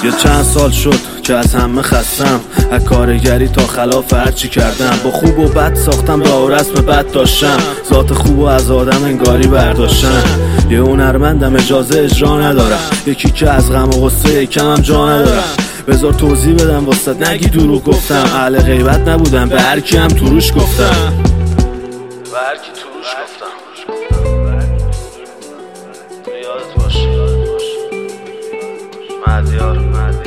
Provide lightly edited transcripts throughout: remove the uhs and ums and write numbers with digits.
یه چند سال شد که از همه خستم، از کارگری تا خلاف هرچی کردم. با خوب و بد ساختم راه و رسم بد داشتم، ذات خوب و از آدم انگاری برداشتم. یه هنرمندم اجازه اجرا ندارم، یکی که از غم و غصه یکم هم جا ندارم. بذار توضیح بدم واسط نگی دروغ گفتم، اهل غیبت نبودم به هر کی هم تروش گفتم. به هر کی تروش گفتم. یادت باشه مهدیار.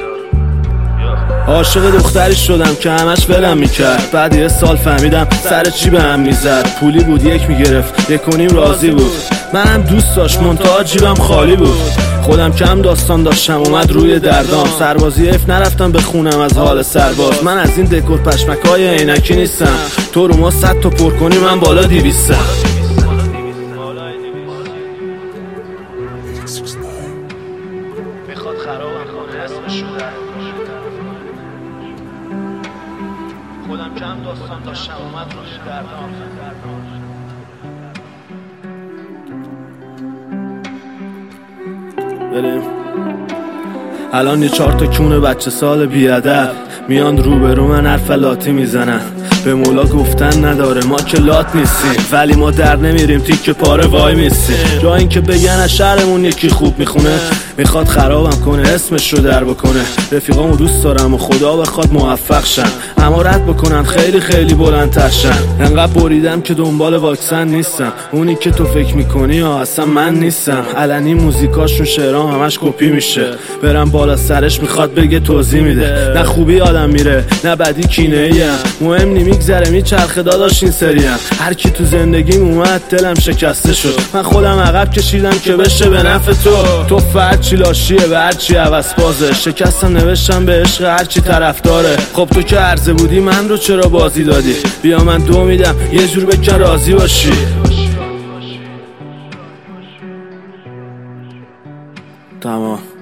عاشق دختری شدم که همش ولم میکرد، بعد یه سال فهمیدم سر چی به هم میزد. پولی بود یک میگرفت، یک و نیم راضی بود. منم دوست داشت منتها جیبم خالی بود. خودم کم داستان داشتم اومد روی دردام، سربازی اف نرفتم بخونم از حال سرباز. من از این دکور پشمکای عینکی نیستم، تو رو ما 100 تا پر کنی من بالا 200. میخواد خرابم کنه اسمشو در خودم کم داستان داشتم اومد روی دردام. بریم الان یه 4 تا کونه بچه سال بیادب میان روبرو من حرف لاتی میزنن. به مولا گفتن نداره ما که لات نیستیم، ولی ما در نمیریم تیکه پاره وای میستیم. جا این که بگن از شهرمون یکی خوب میخونه، میخواد خرابم کنه اسمش رو در بکنه. رفیقامو دوست دارم و خدا بخواد موفق شن، اما رد بکنن خیلی خیلی بلندتر شن. انقدر بریدم که دنبال واکسن نیستم، اونی که تو فکر میکنی ها اصلا من نیستم. علنی موزیکاشون شعرام همش کپی میشه، برم بالا سرش میخواد بگه توضیح میده. نه خوبی آدم میره نه بدی کینه ایم، مهم نی میگذره میچرخه داداش این سریم. هر کی تو زندگیم اومد دلم شکسته شد، من خودم عقب کشیدم که بشه به نفع تو فرد چی لاشیه به هر چی عوض بازه. شکستم نوشتم به عشق هر چی طرفداره. خب تو که عرضه بودی من رو چرا بازی دادی؟ بیا من 2 میدم یه جور بکن راضی باشی. تمام.